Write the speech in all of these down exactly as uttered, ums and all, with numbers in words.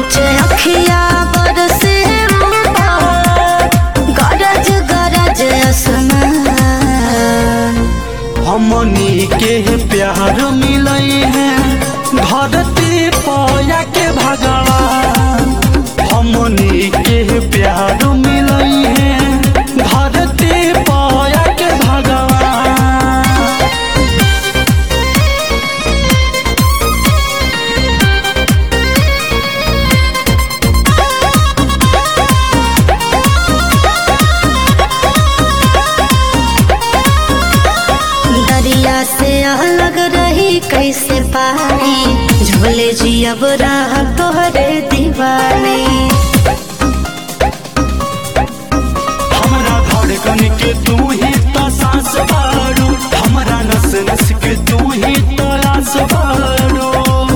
नीचे अखिया बरसे गरज गरज आसमान। हमनी के प्यार मिलई है धरती पया के भगवान। हमनी के प्यार मिलई है धरती पया के भगवान। दरिया से अलग रही कैसे पानी, झोले जी अब राह तोहरे दीवानी। हमरा धड़कन के तू ही तो सांस बारू, हमरा नस नस के तू ही तो आस बारू।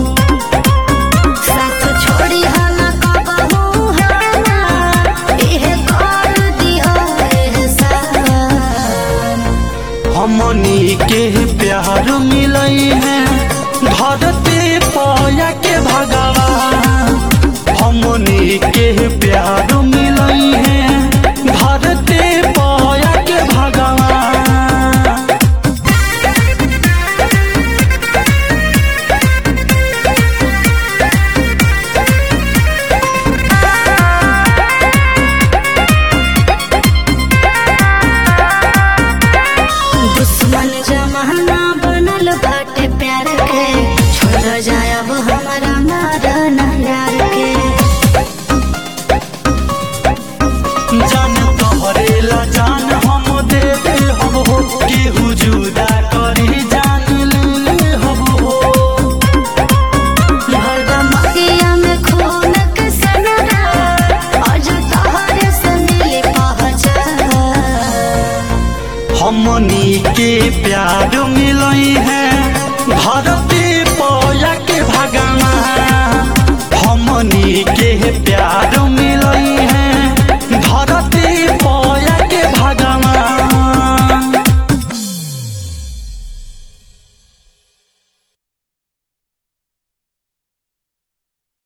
साथ छोड़ी हला कबहू हला, इहे कर दिया एहसान। हमनी के प्यार मिलई है धरती पया के भगवान। हमनी के प्यार मिलई है धरती पया के भगवान। दुश्मन जमाना बनल बाटे प्यार के, छोड़ जाए अब हमारा मारना यार के। जान तोहरेला जान हम दे दे हम हो, केहू जुदा करी जान ले हम हो। भरदा मकिया में खून के सनरा, आज तोहरे से मिली पहचान। हमनी के प्यार मिलई है